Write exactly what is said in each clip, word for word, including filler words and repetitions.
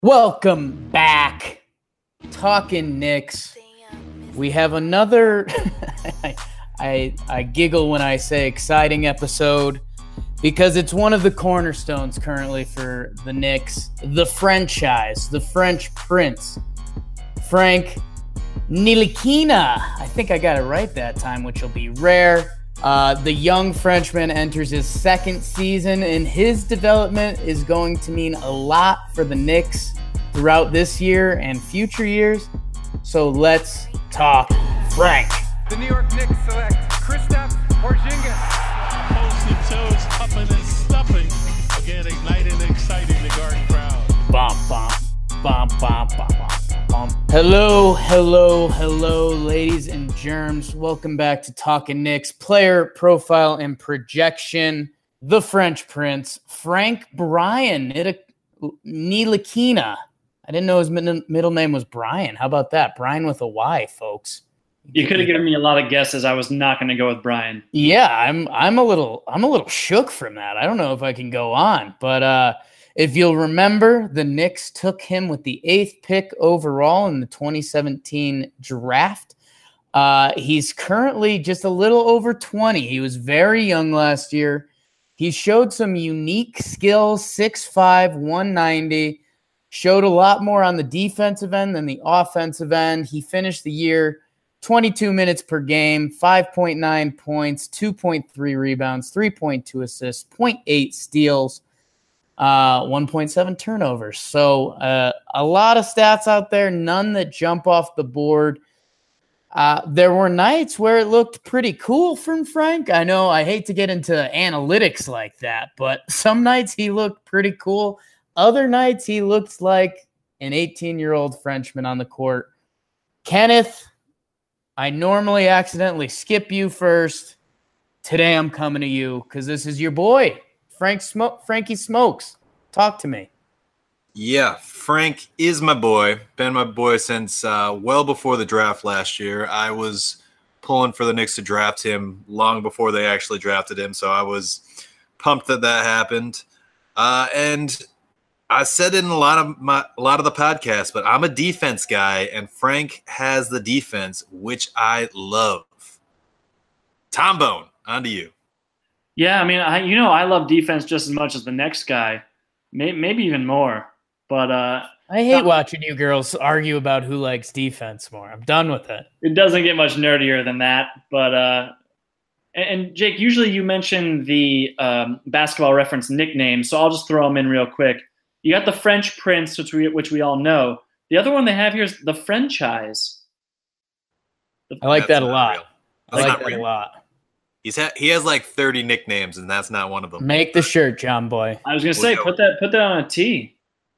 Welcome back. Talking Knicks. We have another, I, I, I giggle when I say exciting episode because it's one of the cornerstones currently for the Knicks, the franchise, the French Prince, Frank Ntilikina. I think I got it right that time, which will be rare. Uh, the young Frenchman enters his second season, and his development is going to mean a lot for the Knicks throughout this year and future years. So let's talk Frank. The New York Knicks select Kristaps Porzingis. Posted toes, huffing and stuffing. Again, igniting and exciting the Garden crowd. Bum, bum, bum, bum, bum, bum. Hello, hello, hello, ladies and germs. Welcome back to Talking Knicks, player profile and projection. The French Prince, Frank Brian Ntilikina. I didn't know his middle name was Brian. How about that? Brian with a Y, folks. You could have given me a lot of guesses. I was not going to go with Brian. Yeah, I'm. I'm a little. I'm a little shook from that. I don't know if I can go on, but uh, if you'll remember, the Knicks took him with the eighth pick overall in the twenty seventeen draft. Uh, he's currently just a little over twenty. He was very young last year. He showed some unique skills, six five, one ninety, showed a lot more on the defensive end than the offensive end. He finished the year twenty-two minutes per game, five point nine points, two point three rebounds, three point two assists, zero point eight steals, uh, one point seven turnovers. So uh, a lot of stats out there, none that jump off the board. Uh, there were nights where it looked pretty cool from Frank. I know I hate to get into analytics like that, but some nights he looked pretty cool. Other nights he looked like an eighteen-year-old Frenchman on the court. Kenneth, I normally accidentally skip you first. Today I'm coming to you because this is your boy, Frank Smo- Frankie Smokes. Talk to me. Yeah, Frank is my boy. Been my boy since uh, well before the draft last year. I was pulling for the Knicks to draft him long before they actually drafted him, so I was pumped that that happened. Uh, and I said it in a lot of my a lot of the podcasts, but I'm a defense guy, and Frank has the defense, which I love. Tom Bone, on to you. Yeah, I mean, I you know I love defense just as much as the next guy, may, maybe even more. But uh, I hate watching you girls argue about who likes defense more. I'm done with it. It doesn't get much nerdier than that. But uh, and, and Jake, usually you mention the um, basketball reference nicknames, so I'll just throw them in real quick. You got the French Prince, which we which we all know. The other one they have here is the franchise. The, I like that's that a lot. Real. I like that real. a lot. He's ha- he has like thirty nicknames, and that's not one of them. Make the shirt, John Boy. I was gonna say put that put that on a tee.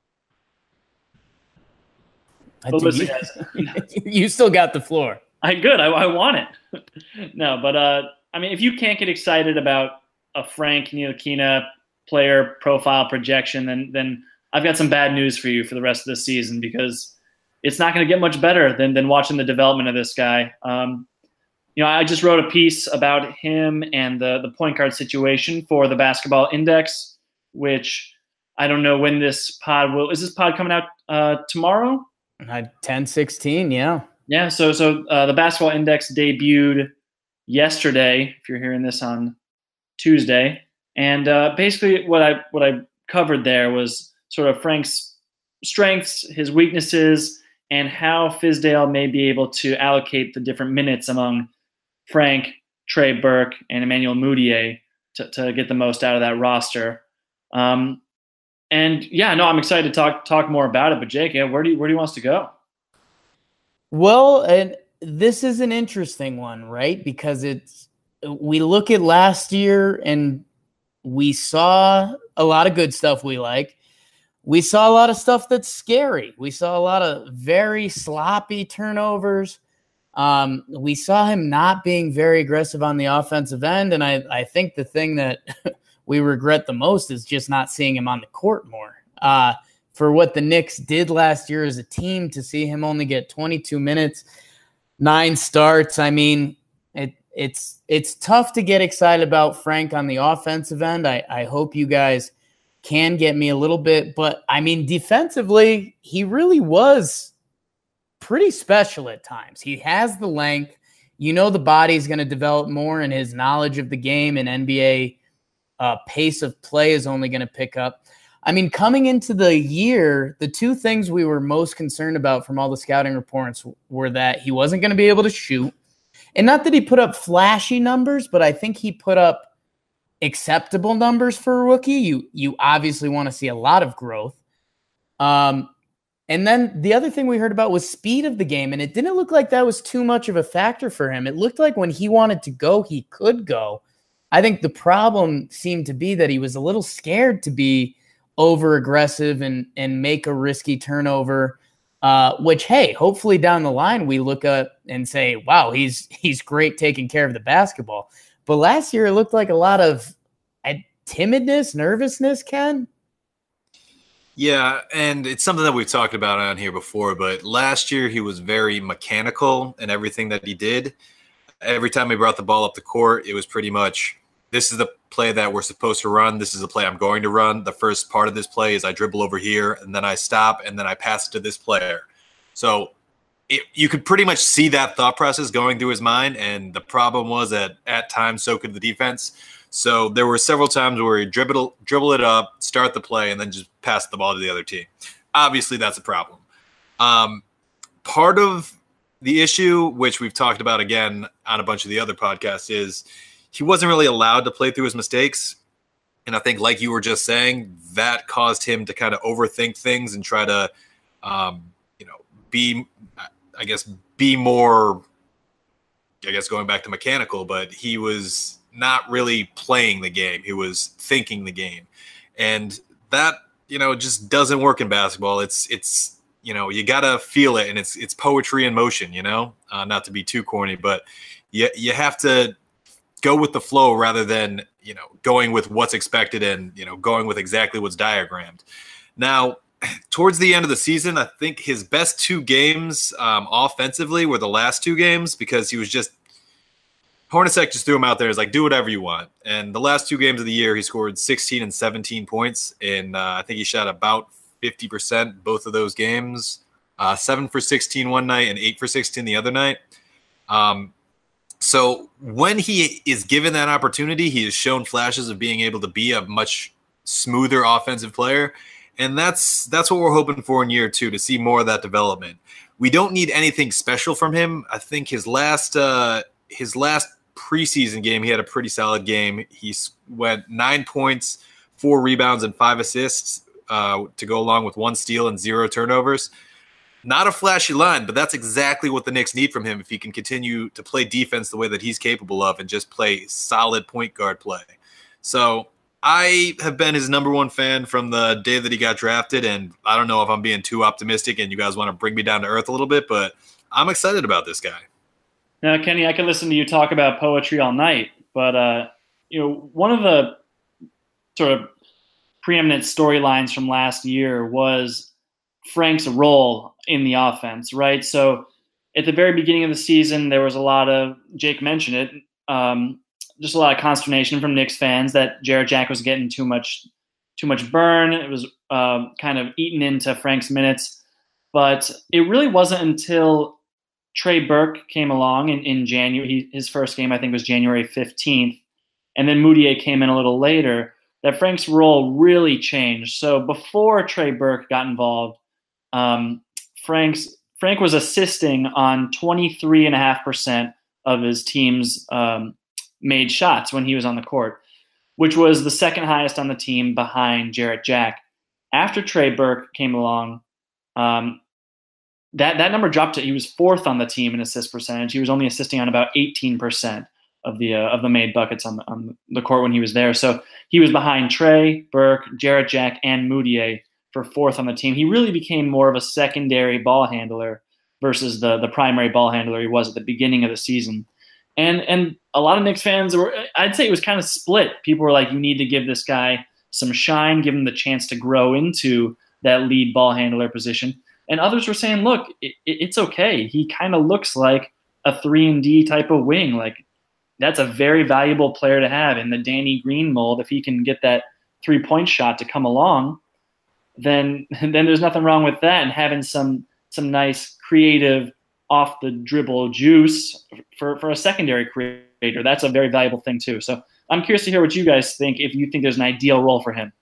I do, you, you still got the floor. I good. I, I want it. No, but uh, I mean, if you can't get excited about a Frank Ntilikina player profile projection, then then I've got some bad news for you for the rest of the season because it's not going to get much better than than watching the development of this guy. Um, you know, I just wrote a piece about him and the the point guard situation for the Basketball Index, which I don't know when this pod will. Is this pod coming out uh, tomorrow? ten sixteen, yeah. Yeah, so so uh, the Basketball Index debuted yesterday, if you're hearing this on Tuesday. And uh, basically what I what I covered there was sort of Frank's strengths, his weaknesses, and how Fizdale may be able to allocate the different minutes among Frank, Trey Burke, and Emmanuel Mudiay to, to get the most out of that roster. Um, And yeah, no, I'm excited to talk talk more about it. But Jake, yeah, where do you, where do you want us to go? Well, and this is an interesting one, right? Because it's we look at last year and we saw a lot of good stuff we like. We saw a lot of stuff that's scary. We saw a lot of very sloppy turnovers. Um, we saw him not being very aggressive on the offensive end, and I I think the thing that we regret the most is just not seeing him on the court more. Uh, for what the Knicks did last year as a team, to see him only get twenty-two minutes, nine starts. I mean, it, it's it's tough to get excited about Frank on the offensive end. I, I hope you guys can get me a little bit. But, I mean, defensively, he really was pretty special at times. He has the length. You know the body's going to develop more, and his knowledge of the game and N B A uh, pace of play is only going to pick up. I mean, coming into the year, the two things we were most concerned about from all the scouting reports were that he wasn't going to be able to shoot. And not that he put up flashy numbers, but I think he put up acceptable numbers for a rookie. You you obviously want to see a lot of growth. Um, and then the other thing we heard about was speed of the game, and it didn't look like that was too much of a factor for him. It looked like when he wanted to go, he could go. I think the problem seemed to be that he was a little scared to be over aggressive and and make a risky turnover, uh, which, hey, hopefully down the line we look up and say, wow, he's he's great taking care of the basketball. But last year it looked like a lot of uh, timidness, nervousness, Ken. Yeah, and it's something that we've talked about on here before, but last year he was very mechanical in everything that he did. Every time he brought the ball up the court, it was pretty much, this is the play that we're supposed to run. This is the play I'm going to run. The first part of this play is I dribble over here, and then I stop, and then I pass it to this player. So it, you could pretty much see that thought process going through his mind, and the problem was that at times so could the defense. So there were several times where he dribble, dribble it up, start the play, and then just pass the ball to the other team. Obviously, that's a problem. Um, part of the issue, which we've talked about again on a bunch of the other podcasts, is he wasn't really allowed to play through his mistakes. And I think, like you were just saying, that caused him to kind of overthink things and try to, um, you know, be, I guess, be more, I guess, going back to mechanical, but he was not really playing the game. He was thinking the game. And that, you know, just doesn't work in basketball. It's, it's, you know, you got to feel it, and it's, it's poetry in motion, you know, uh, not to be too corny, but you, you have to go with the flow rather than, you know, going with what's expected and, you know, going with exactly what's diagrammed. Now, towards the end of the season, I think his best two games um, offensively were the last two games, because he was just, Hornacek just threw him out there. It's like, do whatever you want. And the last two games of the year, he scored sixteen and seventeen points. And uh, I think he shot about fifty percent both of those games. Uh, seven for sixteen one night and eight for sixteen the other night. Um, so when he is given that opportunity, he has shown flashes of being able to be a much smoother offensive player. And that's that's what we're hoping for in year two, to see more of that development. We don't need anything special from him. I think his last uh, his last preseason game, he had a pretty solid game. He went nine points, four rebounds, and five assists uh, to go along with one steal and zero turnovers. Not a flashy line, but that's exactly what the Knicks need from him if he can continue to play defense the way that he's capable of and just play solid point guard play. So I have been his number one fan from the day that he got drafted, and I don't know if I'm being too optimistic and you guys want to bring me down to earth a little bit, but I'm excited about this guy. Now, Kenny, I can listen to you talk about poetry all night, but uh, you know, one of the sort of preeminent storylines from last year was Frank's role in the offense, right? So at the very beginning of the season, there was a lot of, Jake mentioned it, um, just a lot of consternation from Knicks fans that Jarrett Jack was getting too much, too much burn. It was uh, kind of eaten into Frank's minutes, but it really wasn't until Trey Burke came along in, in January. He, his first game, I think, was January fifteenth. And then Mudiay came in a little later, that Frank's role really changed. So before Trey Burke got involved, um, Frank's, Frank was assisting on twenty-three point five percent of his team's um, made shots when he was on the court, which was the second highest on the team behind Jarrett Jack. After Trey Burke came along, um, That that number dropped to, he was fourth on the team in assist percentage. He was only assisting on about eighteen percent of the uh, of the made buckets on the, on the court when he was there. So he was behind Trey, Burke, Jarrett Jack, and Mudiay for fourth on the team. He really became more of a secondary ball handler versus the the primary ball handler he was at the beginning of the season. And and a lot of Knicks fans were, I'd say it was kind of split. People were like, you need to give this guy some shine, give him the chance to grow into that lead ball handler position. And others were saying, look, it, it's okay. He kind of looks like a three and D type of wing. Like, that's a very valuable player to have in the Danny Green mold. If he can get that three-point shot to come along, then then there's nothing wrong with that. And having some some nice creative off the dribble juice for, for a secondary creator, that's a very valuable thing too. So I'm curious to hear what you guys think, if you think there's an ideal role for him.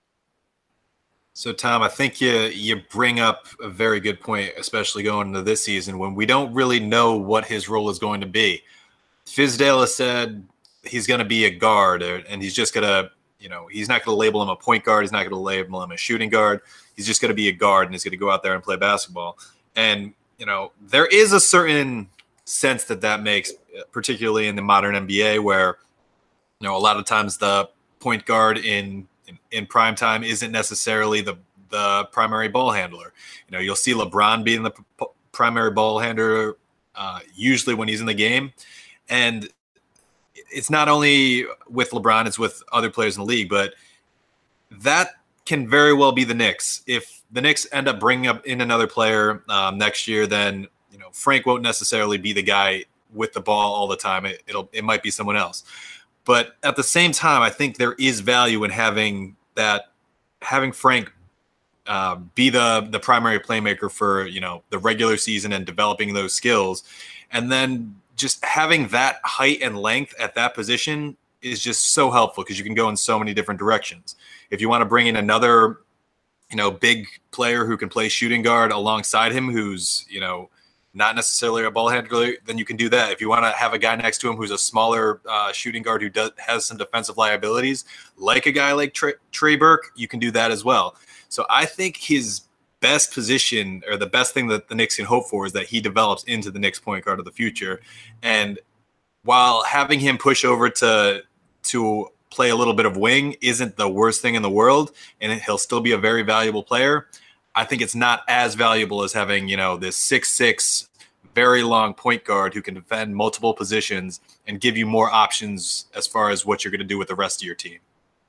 So, Tom, I think you you bring up a very good point, especially going into this season when we don't really know what his role is going to be. Fizdale has said he's going to be a guard, and he's just going to, you know, he's not going to label him a point guard. He's not going to label him a shooting guard. He's just going to be a guard, and he's going to go out there and play basketball. And, you know, there is a certain sense that that makes, particularly in the modern N B A, where, you know, a lot of times the point guard in In, in prime time isn't necessarily the the primary ball handler. You know, you'll see LeBron being the p- primary ball handler uh, usually when he's in the game, and it's not only with LeBron; it's with other players in the league. But that can very well be the Knicks. If the Knicks end up bringing up in another player um, next year, then you know Frank won't necessarily be the guy with the ball all the time. It, it'll it might be someone else. But at the same time, I think there is value in having that, having Frank uh, be the the primary playmaker for, you know, the regular season and developing those skills, and then just having that height and length at that position is just so helpful because you can go in so many different directions. If you want to bring in another, you know, big player who can play shooting guard alongside him, who's, you know, not necessarily a ball handler, then you can do that. If you want to have a guy next to him who's a smaller uh, shooting guard who does has some defensive liabilities, like a guy like Trey, Trey Burke, you can do that as well. So I think his best position, or the best thing that the Knicks can hope for, is that he develops into the Knicks point guard of the future. And while having him push over to to play a little bit of wing isn't the worst thing in the world, and he'll still be a very valuable player, I think it's not as valuable as having, you know, this six six, very long point guard who can defend multiple positions and give you more options as far as what you're going to do with the rest of your team.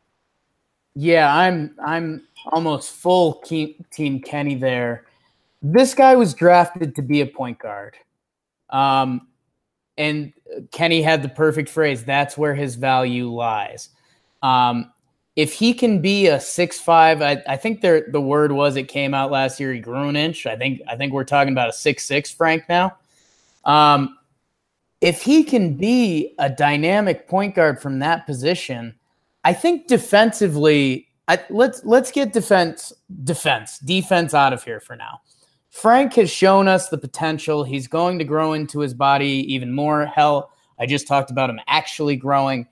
Yeah, I'm I'm almost full Team Kenny there. This guy was drafted to be a point guard. Um, and Kenny had the perfect phrase, that's where his value lies. Um, If he can be a six five, I, I think there the word was it came out last year, he grew an inch. I think I think we're talking about a six six Frank now. Um, if he can be a dynamic point guard from that position, I think defensively, I, let's let's get defense defense defense out of here for now. Frank has shown us the potential. He's going to grow into his body even more. Hell, I just talked about him actually growing.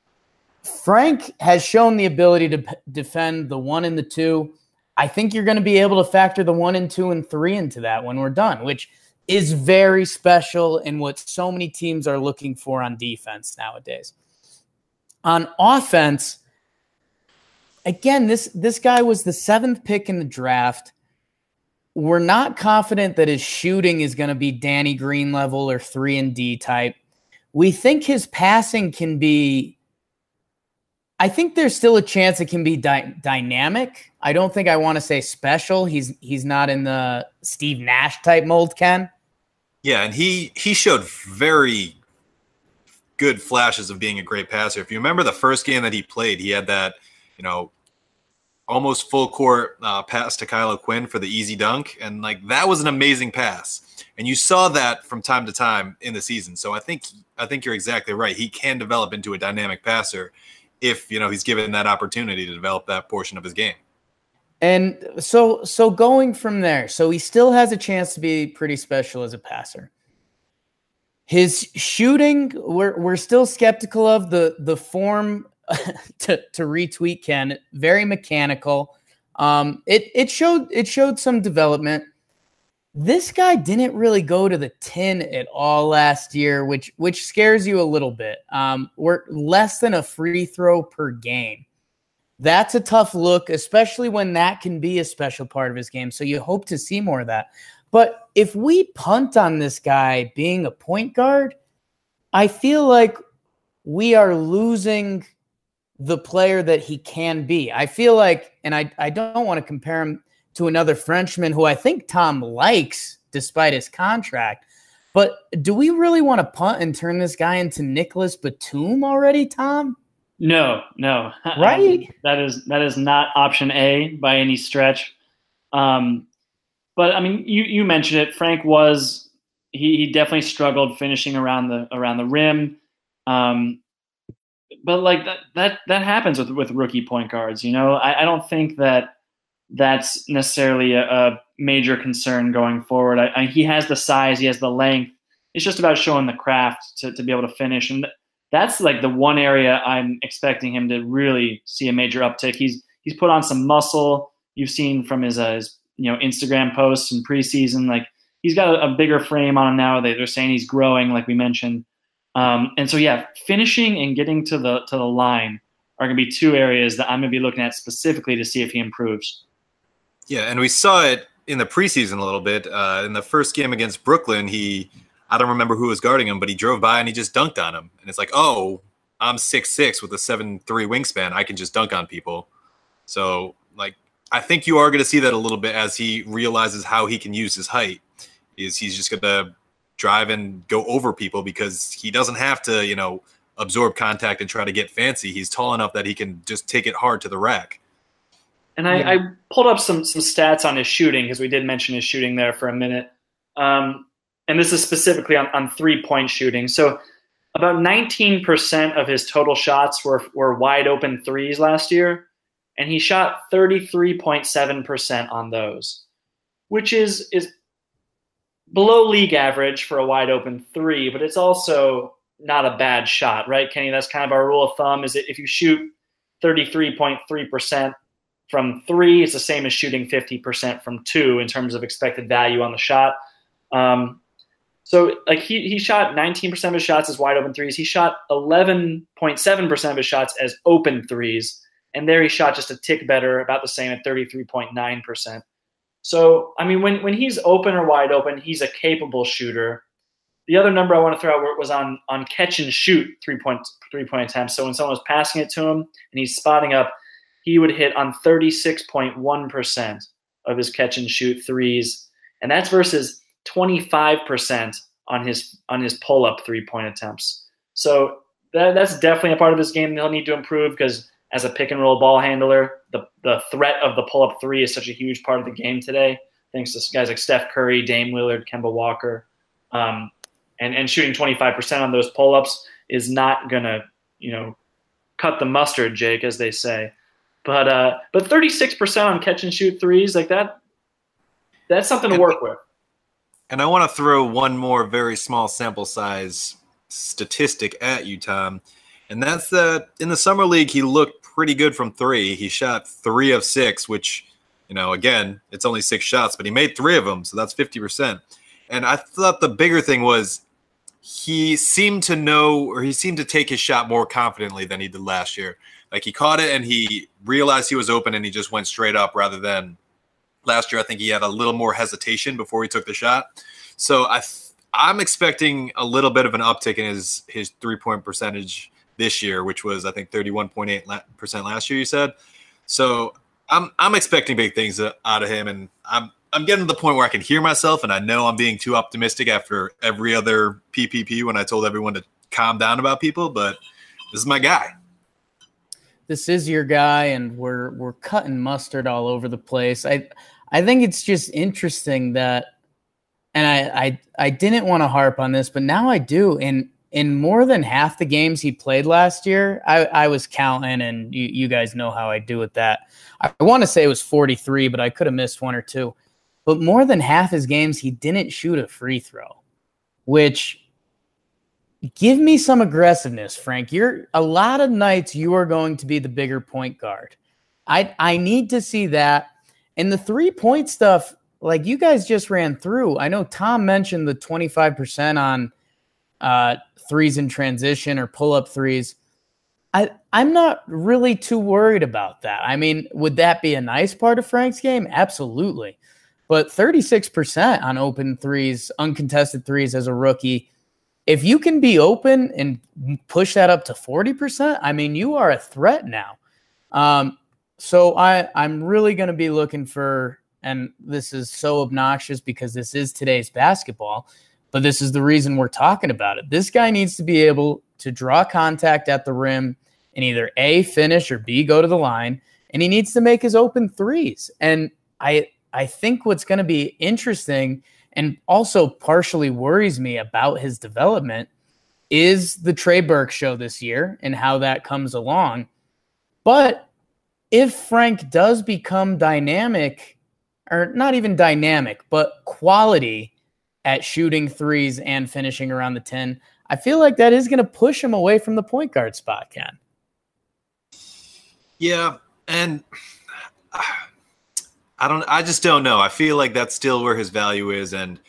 Frank has shown the ability to p- defend the one and the two. I think you're going to be able to factor the one and two and three into that when we're done, which is very special and what so many teams are looking for on defense nowadays. On offense, again, this, this guy was the seventh pick in the draft. We're not confident that his shooting is going to be Danny Green level or three and D type. We think his passing can be, I think there's still a chance it can be dy- dynamic. I don't think I want to say special. He's he's not in the Steve Nash type mold, Ken. Yeah, and he he showed very good flashes of being a great passer. If you remember the first game that he played, he had that, you know, almost full court uh, pass to Kyle O'Quinn for the easy dunk, and like that was an amazing pass. And you saw that from time to time in the season. So I think I think you're exactly right. He can develop into a dynamic passer if, you know, he's given that opportunity to develop that portion of his game. And so so going from there, so he still has a chance to be pretty special as a passer. His shooting, we're we're still skeptical of the the form to, to retweet Ken, very mechanical. Um, it it showed it showed some development. This guy didn't really go to the tin at all last year, which which scares you a little bit. Um, we're less than a free throw per game. That's a tough look, especially when that can be a special part of his game. So you hope to see more of that. But if we punt on this guy being a point guard, I feel like we are losing the player that he can be. I feel like, and I, I don't want to compare him to another Frenchman who I think Tom likes despite his contract. But do we really want to punt and turn this guy into Nicholas Batum already, Tom? No, no. Right? that is that is not option A by any stretch. Um, but I mean, you you mentioned it. Frank was he, he definitely struggled finishing around the around the rim. Um, but like that that that happens with with rookie point guards. You know, I, I don't think that that's necessarily a, a major concern going forward. I, I, he has the size, he has the length. It's just about showing the craft to, to be able to finish. And that's like the one area I'm expecting him to really see a major uptick. He's he's put on some muscle. You've seen from his, uh, his you know Instagram posts in preseason, like he's got a, a bigger frame on him now. They, they're saying he's growing, like we mentioned. Um, and so yeah, finishing and getting to the to the line are going to be two areas that I'm going to be looking at specifically to see if he improves. Yeah, and we saw it in the preseason a little bit. Uh, in the first game against Brooklyn, he I don't remember who was guarding him, but he drove by and he just dunked on him. And it's like, oh, I'm six six with a seven three wingspan. I can just dunk on people. So, like, I think you are going to see that a little bit as he realizes how he can use his height. Is he's just going to drive and go over people because he doesn't have to, you know, absorb contact and try to get fancy. He's tall enough that he can just take it hard to the rack. And I, I pulled up some some stats on his shooting because we did mention his shooting there for a minute. Um, and this is specifically on, on three-point shooting. So about nineteen percent of his total shots were were wide-open threes last year, and he shot thirty-three point seven percent on those, which is is below league average for a wide-open three, but it's also not a bad shot, right, Kenny? That's kind of our rule of thumb, is that if you shoot thirty-three point three percent from three, it's the same as shooting fifty percent from two in terms of expected value on the shot. Um, so like he he shot nineteen percent of his shots as wide open threes. He shot eleven point seven percent of his shots as open threes. And there he shot just a tick better, about the same at thirty-three point nine percent. So, I mean, when, when he's open or wide open, he's a capable shooter. The other number I want to throw out was on, on catch and shoot three-point three-point attempts. So when someone was passing it to him and he's spotting up, he would hit on thirty-six point one percent of his catch and shoot threes. And that's versus twenty-five percent on his on his pull-up three-point attempts. So that, that's definitely a part of his game that he'll need to improve, because as a pick-and-roll ball handler, the, the threat of the pull-up three is such a huge part of the game today, thanks to guys like Steph Curry, Dame Lillard, Kemba Walker. Um, and, and shooting twenty-five percent on those pull-ups is not going to, you know, cut the mustard, Jake, as they say. But uh, but thirty-six percent on catch and shoot threes, like that, that's something to work with. And I want to throw one more very small sample size statistic at you, Tom. And that's that in the summer league, he looked pretty good from three. He shot three of six, which, you know, again, it's only six shots, but he made three of them. So that's fifty percent. And I thought the bigger thing was he seemed to know, or he seemed to take his shot more confidently than he did last year. Like, he caught it and he realized he was open and he just went straight up, rather than last year. I think he had a little more hesitation before he took the shot. So I th- I'm expecting a little bit of an uptick in his, his three-point percentage this year, which was, I think, thirty-one point eight percent last year, you said. So I'm I'm expecting big things out of him, and I'm I'm getting to the point where I can hear myself, and I know I'm being too optimistic after every other P P P when I told everyone to calm down about people, but this is my guy. This is your guy, and we're we're cutting mustard all over the place. I I think it's just interesting that, and I I, I didn't want to harp on this, but now I do. In in more than half the games he played last year, I, I was counting, and you, you guys know how I do with that. I, I want to say it was forty-three, but I could have missed one or two. But more than half his games, he didn't shoot a free throw, which, give me some aggressiveness, Frank. You're a lot of nights you are going to be the bigger point guard. I I need to see that. And the three-point stuff, like you guys just ran through, I know Tom mentioned the twenty-five percent on uh, threes in transition or pull-up threes. I, I'm not really too worried about that. I mean, would that be a nice part of Frank's game? Absolutely. But thirty-six percent on open threes, uncontested threes as a rookie, if you can be open and push that up to forty percent, I mean, you are a threat now. Um, so I, I'm really going to be looking for, and this is so obnoxious because this is today's basketball, but this is the reason we're talking about it. This guy needs to be able to draw contact at the rim and either A, finish, or B, go to the line. And he needs to make his open threes. And I I think what's going to be interesting and also partially worries me about his development is the Trey Burke show this year and how that comes along. But if Frank does become dynamic, or not even dynamic, but quality at shooting threes and finishing around the ten, I feel like that is going to push him away from the point guard spot, Ken. Yeah, and I don't. I just don't know. I feel like that's still where his value is. And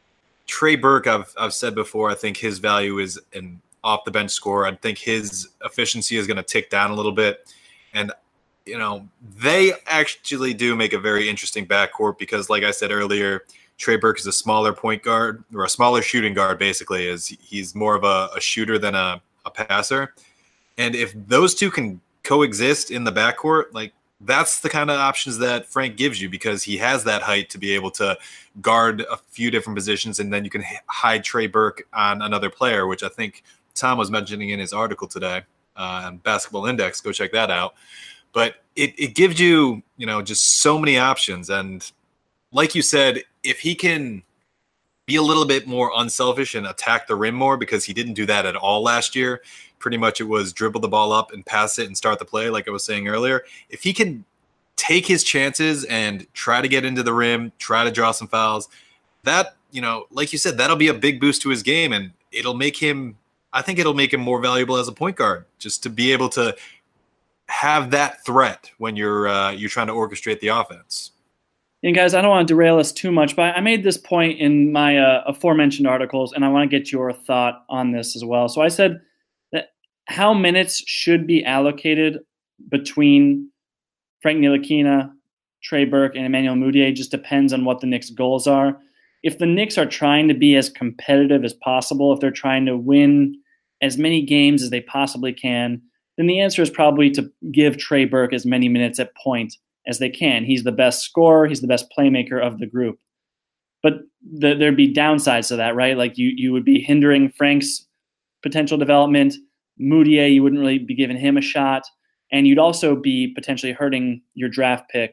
Trey Burke, I've I've said before, I think his value is an off the bench scorer. I think his efficiency is going to tick down a little bit. And you know, they actually do make a very interesting backcourt because, like I said earlier, Trey Burke is a smaller point guard or a smaller shooting guard. Basically, is he's more of a, a shooter than a, a passer. And if those two can coexist in the backcourt, like that's the kind of options that Frank gives you because he has that height to be able to guard a few different positions, and then you can hide Trey Burke on another player, which I think Tom was mentioning in his article today uh, on Basketball Index. Go check that out. But it, it gives you, you know, just so many options. And like you said, if he can be a little bit more unselfish and attack the rim more, because he didn't do that at all last year. Pretty much it was dribble the ball up and pass it and start the play, like I was saying earlier. If he can take his chances and try to get into the rim, try to draw some fouls, that, you know, like you said, that'll be a big boost to his game, and it'll make him, I think it'll make him more valuable as a point guard, just to be able to have that threat when you're uh, you're trying to orchestrate the offense. And guys, I don't want to derail us too much, but I made this point in my uh, aforementioned articles, and I want to get your thought on this as well. So I said that how minutes should be allocated between Frank Ntilikina, Trey Burke, and Emmanuel Mudiay just depends on what the Knicks' goals are. If the Knicks are trying to be as competitive as possible, if they're trying to win as many games as they possibly can, then the answer is probably to give Trey Burke as many minutes at point as they can. He's the best scorer. He's the best playmaker of the group. But the, there'd be downsides to that, right? Like you, you would be hindering Frank's potential development. Mudiay, you wouldn't really be giving him a shot. And you'd also be potentially hurting your draft pick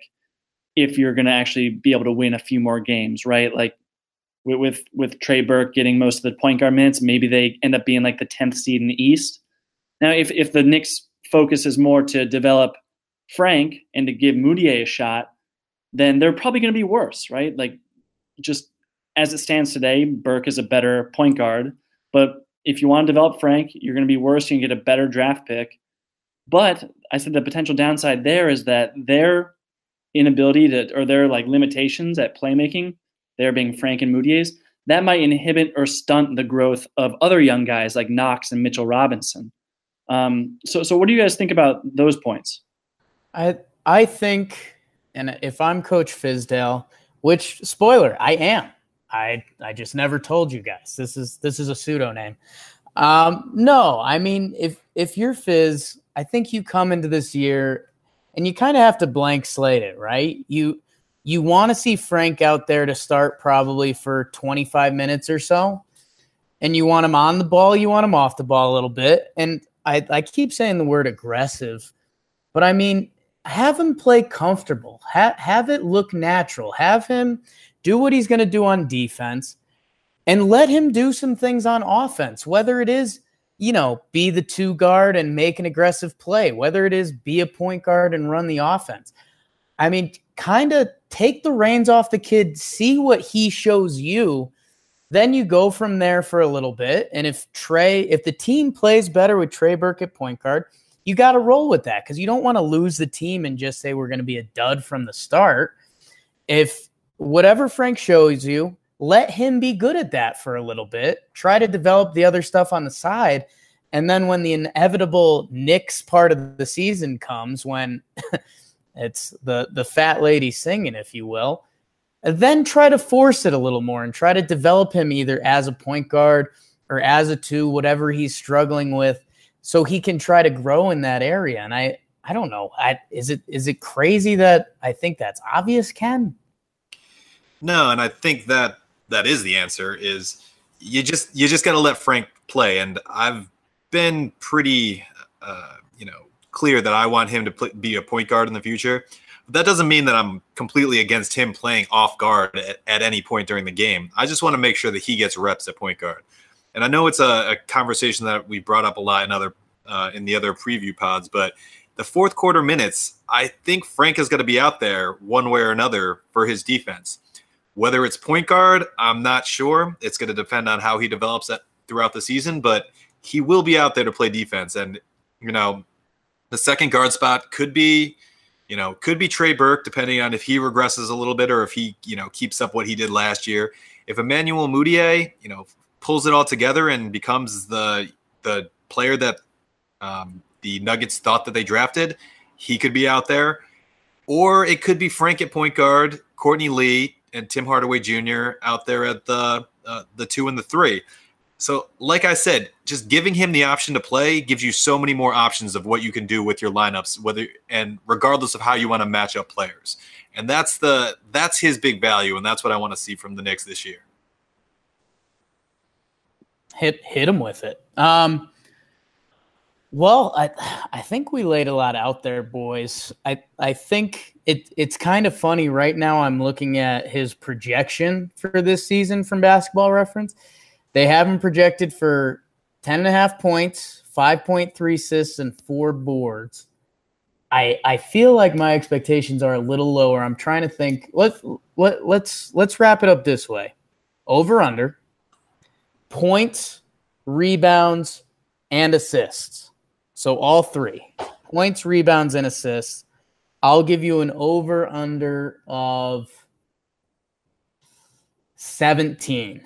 if you're going to actually be able to win a few more games, right? Like with, with, with Trey Burke getting most of the point guard minutes, maybe they end up being like the tenth seed in the East. Now, if, if the Knicks' focus is more to develop Frank and to give Mudiay a shot, then they're probably going to be worse, right? Like just as it stands today, Burke is a better point guard. But if you want to develop Frank, you're going to be worse. You can get a better draft pick. But I said the potential downside there is that their inability to, or their like limitations at playmaking, there being Frank and Mudiay's, that might inhibit or stunt the growth of other young guys like Knox and Mitchell Robinson. Um, so, so what do you guys think about those points? I I think, and if I'm Coach Fizdale, which spoiler, I am. I I just never told you guys. This is this is a pseudonym. Um, no, I mean if if you're Fizz, I think you come into this year and you kind of have to blank slate it, right? You you want to see Frank out there to start probably for twenty-five minutes or so, and you want him on the ball, you want him off the ball a little bit, and I, I keep saying the word aggressive, but I mean, have him play comfortable. Ha- have it look natural. Have him do what he's going to do on defense and let him do some things on offense, whether it is, you know, be the two guard and make an aggressive play, whether it is be a point guard and run the offense. I mean, kind of take the reins off the kid, see what he shows you. Then you go from there for a little bit. And if Trey, if the team plays better with Trey Burke at point guard, you got to roll with that because you don't want to lose the team and just say we're going to be a dud from the start. If whatever Frank shows you, let him be good at that for a little bit. Try to develop the other stuff on the side. And then when the inevitable Knicks part of the season comes, when it's the, the fat lady singing, if you will, then try to force it a little more and try to develop him either as a point guard or as a two, whatever he's struggling with, so he can try to grow in that area. And I, I don't know. I, is it is it crazy that I think that's obvious, Ken? No, and I think that that is the answer. Is you just you just got to let Frank play. And I've been pretty, uh, you know, clear that I want him to play, be a point guard in the future. But that doesn't mean that I'm completely against him playing off guard at, at any point during the game. I just want to make sure that he gets reps at point guard. And I know it's a, a conversation that we brought up a lot in other uh, in the other preview pods, but the fourth quarter minutes, I think Frank is going to be out there one way or another for his defense. Whether it's point guard, I'm not sure. It's going to depend on how he develops that throughout the season, but he will be out there to play defense. And, you know, the second guard spot could be, you know, could be Trey Burke, depending on if he regresses a little bit or if he, you know, keeps up what he did last year. If Emmanuel Mudiay, you know, pulls it all together and becomes the the player that um, the Nuggets thought that they drafted, he could be out there. Or it could be Frank at point guard, Courtney Lee and Tim Hardaway Junior out there at the uh, the two and the three. So, like I said, just giving him the option to play gives you so many more options of what you can do with your lineups, whether and regardless of how you want to match up players. And that's the that's his big value, and that's what I want to see from the Knicks this year. Hit hit him with it. Um, well, I I think we laid a lot out there, boys. I I think it it's kind of funny right now. I'm looking at his projection for this season from Basketball Reference. They have him projected for ten and a half points, five point three assists, and four boards. I I feel like my expectations are a little lower. I'm trying to think. Let let let's let's wrap it up this way: over under points, rebounds, and assists. So all three points, rebounds, and assists. I'll give you an over under of seventeen.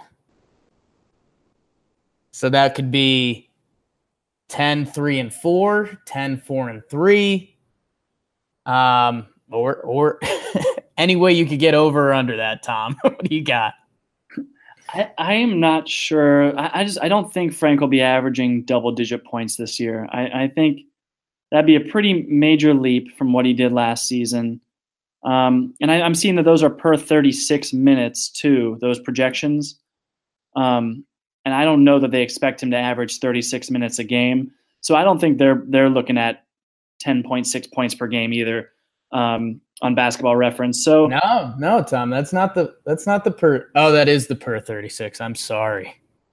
So that could be ten, three, and four, ten, four, and three. Um, or or any way you could get over or under that, Tom. What do you got? I, I am not sure. I, I just I don't think Frank will be averaging double-digit points this year. I, I think that'd be a pretty major leap from what he did last season. Um, and I, I'm seeing that those are per thirty-six minutes, too, those projections. Um And I don't know that they expect him to average thirty-six minutes a game. So I don't think they're they're looking at ten point six points per game either um, on Basketball Reference. So no, no, Tom, that's not the that's not the per. Oh, that is the per thirty-six. I'm sorry.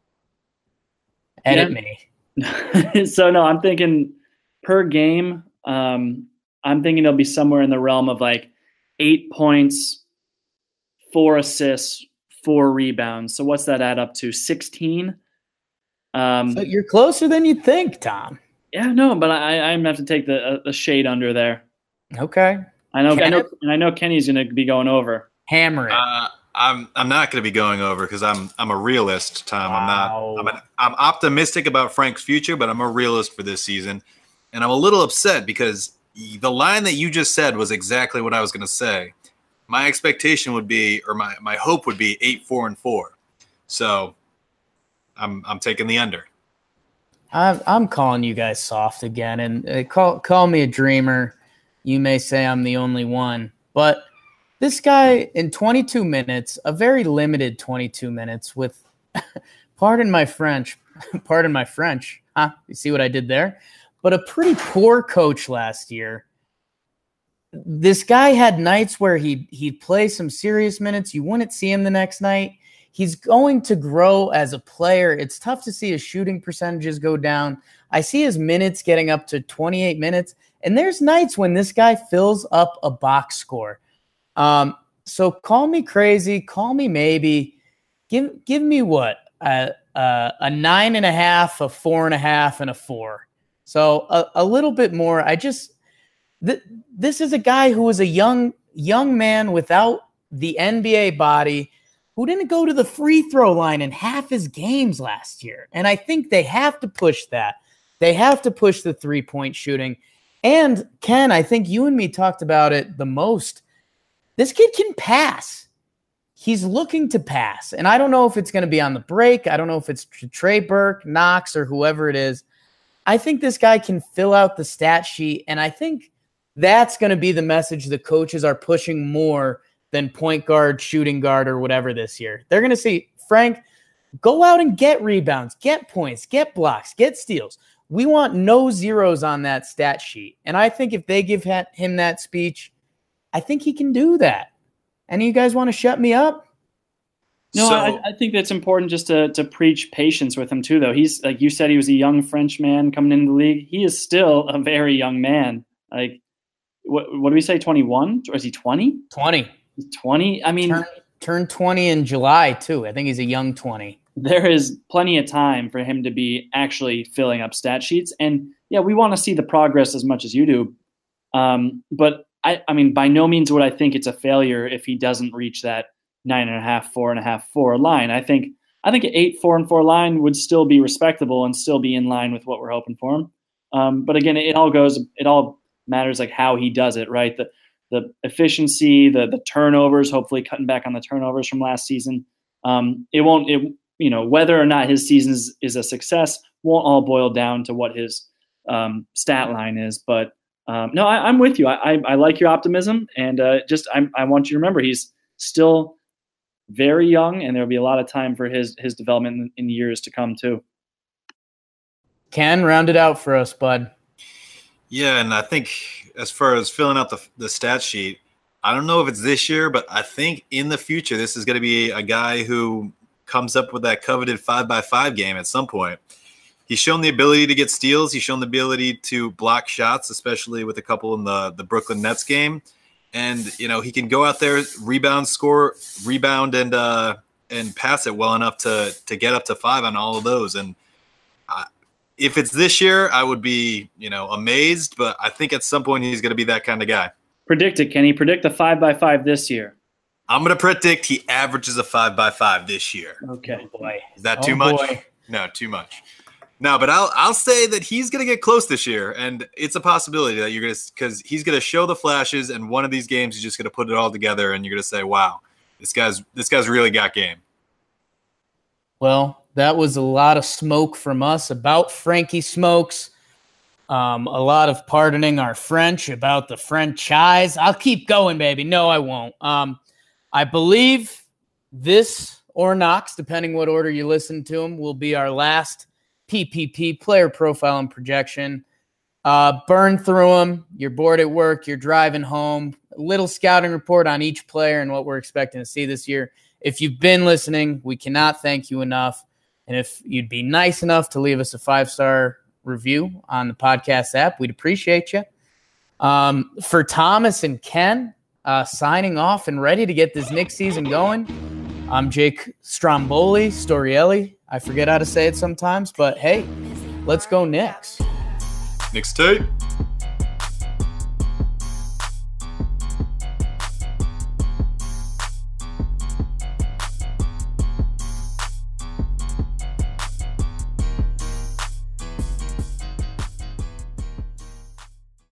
Edit yeah. me. So no, I'm thinking per game. Um, I'm thinking it'll be somewhere in the realm of like eight points, four assists, four rebounds. So what's that add up to? sixteen? Um, so you're closer than you think, Tom. Yeah, no, but I, I'm gonna have to take the uh, the shade under there. Okay. I know, I know, and I know Kenny's gonna be going over. Hammer it. Uh, I'm I'm not going to be going over because I'm I'm a realist, Tom. Wow. I'm not. I'm an, I'm optimistic about Frank's future, but I'm a realist for this season, and I'm a little upset because the line that you just said was exactly what I was going to say. My expectation would be, or my, my hope would be eight, four, and four. So I'm I'm taking the under. I'm I'm calling you guys soft again, and uh, call call me a dreamer. You may say I'm the only one, but this guy in twenty-two minutes, a very limited twenty-two minutes, with, pardon my French, pardon my French. Huh? You see what I did there? But a pretty poor coach last year. This guy had nights where he he'd play some serious minutes. You wouldn't see him the next night. He's going to grow as a player. It's tough to see his shooting percentages go down. I see his minutes getting up to twenty-eight minutes, and there's nights when this guy fills up a box score. Um, so call me crazy, call me maybe. Give give me what a a, a nine and a half, a four and a half, and a four. So a, a little bit more. I just. This is a guy who was a young young man without the N B A body who didn't go to the free throw line in half his games last year. And I think they have to push that. They have to push the three-point shooting. And, Ken, I think you and me talked about it the most. This kid can pass. He's looking to pass. And I don't know if it's going to be on the break. I don't know if it's Trey Burke, Knox, or whoever it is. I think this guy can fill out the stat sheet, and I think that's going to be the message the coaches are pushing more than point guard, shooting guard, or whatever this year. They're going to say, Frank, go out and get rebounds, get points, get blocks, get steals. We want no zeros on that stat sheet. And I think if they give him that speech, I think he can do that. Any of you guys want to shut me up? No, So- I, I think that's important just to, to preach patience with him too, though. He's like you said, he was a young French man coming into the league. He is still a very young man. Like, what, what do we say, twenty-one? Or is he twenty? twenty. He's twenty? I mean, Turn, turned twenty in July, too. I think he's a young twenty. there is plenty of time for him to be actually filling up stat sheets. And yeah, we want to see the progress as much as you do. Um, but I, I mean, by no means would I think it's a failure if he doesn't reach that nine and a half, four and a half, four line. I think I think an eight, four and four line would still be respectable and still be in line with what we're hoping for him. Um, but again, it all goes, it all matters like how he does it, right? The the efficiency, the the turnovers, hopefully cutting back on the turnovers from last season. Um, it won't, it, you know, whether or not his season is, is a success won't all boil down to what his um, stat line is. But um, no, I, I'm with you. I, I, I like your optimism, and uh, just I, I want you to remember he's still very young, and there'll be a lot of time for his his development in, in years to come too. Ken, round it out for us, bud. Yeah, and I think as far as filling out the the stat sheet, I don't know if it's this year, but I think in the future this is going to be a guy who comes up with that coveted five by five game at some point. He's shown the ability to get steals. He's shown the ability to block shots, especially with a couple in the the Brooklyn Nets game. And, you know, he can go out there, rebound, score, rebound, and uh, and pass it well enough to to get up to five on all of those. And uh, if it's this year, I would be, you know, amazed. But I think at some point he's going to be that kind of guy. Predict it, Kenny. Predict the five by five this year. I'm going to predict he averages a five by five this year. Okay. Oh, boy. Is that Oh, too much? boy. No, too much. No, but I'll I'll say that he's going to get close this year, and it's a possibility that you're going to, because he's going to show the flashes, and one of these games he's just going to put it all together, and you're going to say, "Wow, this guy's this guy's really got game." Well, that was a lot of smoke from us about Frankie Smokes. Um, a lot of pardoning our French about the franchise. I'll keep going, baby. No, I won't. Um, I believe this or Knox, depending what order you listen to him, will be our last P P P, player profile and projection. Uh, burn through them. You're bored at work. You're driving home. A little scouting report on each player and what we're expecting to see this year. If you've been listening, we cannot thank you enough. And if you'd be nice enough to leave us a five-star review on the podcast app, we'd appreciate you. Um, for Thomas and Ken, uh, signing off and ready to get this Knicks season going, I'm Jake Stromboli, Storielli. I forget how to say it sometimes, but hey, let's go Knicks. Knicks tape.